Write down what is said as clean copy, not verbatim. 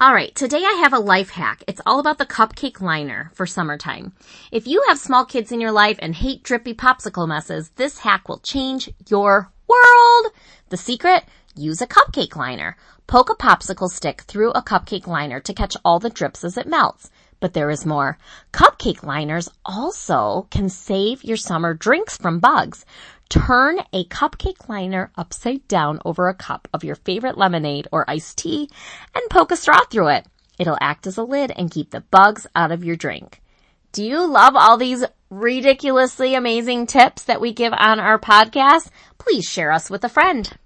All right, today I have a life hack. It's all about the cupcake liner for summertime. If you have small kids in your life and hate drippy popsicle messes, this hack will change your world. The secret? Use a cupcake liner. Poke a popsicle stick through a cupcake liner to catch all the drips as it melts. But there is more. Cupcake liners also can save your summer drinks from bugs. Turn a cupcake liner upside down over a cup of your favorite lemonade or iced tea and poke a straw through it. It'll act as a lid and keep the bugs out of your drink. Do you love all these ridiculously amazing tips that we give on our podcast? Please share us with a friend.